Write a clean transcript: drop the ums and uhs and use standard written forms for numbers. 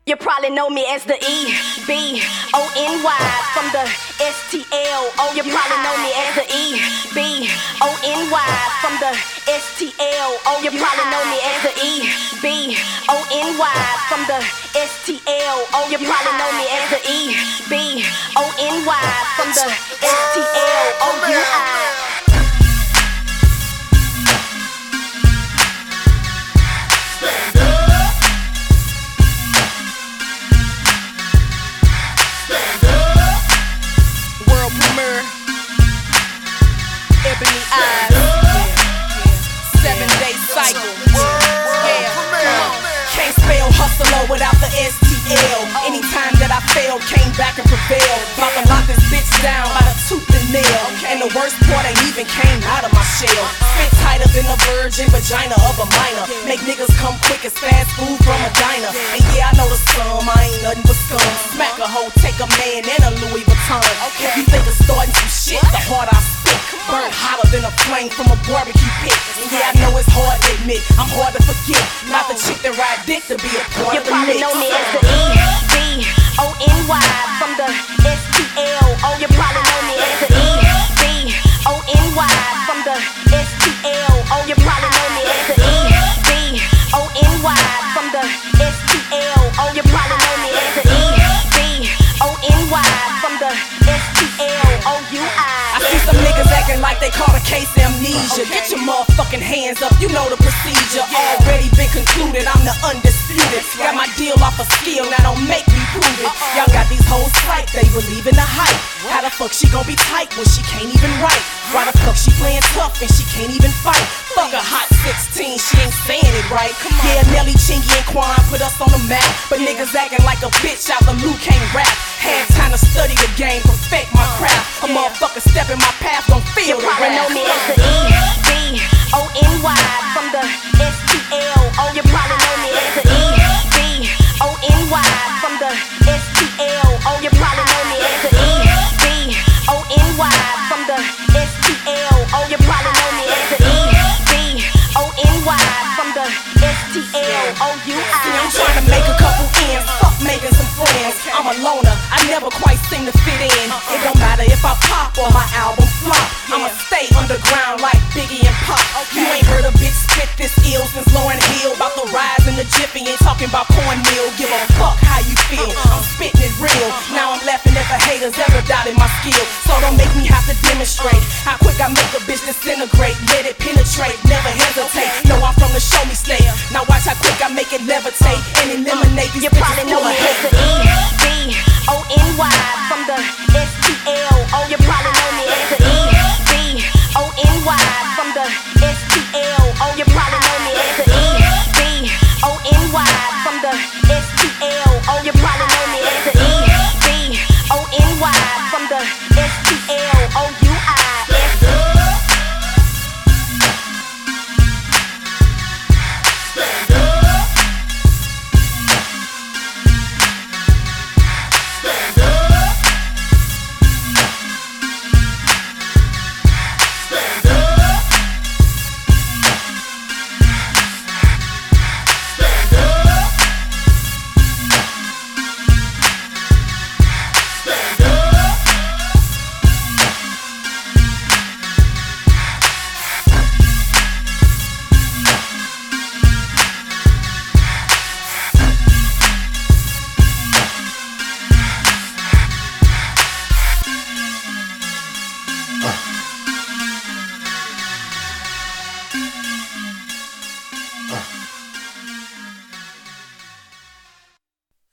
You probably know me as the E-B-O-N-Y from the S-T-L-O. You probably know me as the E-B-O-N-Y from the S-T-L-O. You probably know me as the E-B-O-N-Y from the S-T-L-O. You probably know me as the E-B-O-N-Y from the S-T-L-O-U-I. Ebony eyes, 7-day cycle. Yeah, can't spell hustler without the STL. Anytime that I failed, came back and prevailed. About to lock this bitch down by the tooth and nail. And the worst part, I even came out of my shell. Spit tighter than a virgin vagina of a minor. Make niggas come quick as fast food from a diner. And yeah, I know the slum, I ain't nothing but scum. Smack a hoe, take a man and a Louis Vuitton. If you think of starting some shit, the harder I spit. Burn hotter than a flame from a barbecue pit. And yeah, I know it's hard to admit, I'm hard to forget. Not the chick that ride dick to be a part of the mix. You probably know me as the E-B-O-N-Y from the S-T-L-O. You probably know me as the E-B-O-N-Y from the S-T-L-O. You probably know me as the E-B-O-N-Y from the S-T-L-O. You probably know me as the E-B-O-N-Y from the S-T-L-O-U-I. I see some niggas acting like they caught a case of amnesia. Get your motherfucking hands up, you know the procedure. Already been concluded, I'm the undisputed. Got my deal off a skill, now don't make me prove it. Y'all got these hoes psyched, they believe in the hype. How the fuck she gon' be tight when she can't even write? Why the fuck she playing tough and she can't even fight? Fuck a hot 16, she ain't saying it right. Yeah, Nelly, Chingy, and Quan put us on the map. But niggas acting like a bitch out the Luke can't rap. Had time to study the game, perfect my craft. A motherfucker step in my path, gon' feel the wrath. You probably know me as the E-B-O-N-Y from the S-T-L-O. You probably know me as the E-B-O-N-Y from the S-T-L-O. You probably know me as the E-B-O-N-Y from the S-T-L-O. You probably know me as the E-B-O-N-Y from the S-T-L-O-U-I. I'm trying to make a couple ends, fuck making some friends. I'm a loner, I never quite seem to fit in. It don't matter if I pop or my album flop. I'ma stay underground like Biggie and Pop. You ain't heard a bitch spit this ill since Lauryn Hill. About the rise in the Jiffy and talking about cornmeal. Give a fuck how you feel, I'm spitting it real. Now I'm laughing at the haters ever doubting my skill. So don't make me have to demonstrate how quick I make a bitch disintegrate. Let it penetrate, never hesitate. No, I'm from the show me state. Now watch how quick I make it levitate and eliminate these bitches. You probably know me as the E-B-O-N-Y from the S-T-L-O. You probably know me as the E-B-O-N-Y from the S-T-L-O. You probably know me as the E-B-O-N-Y from the S-T-L-O. You probably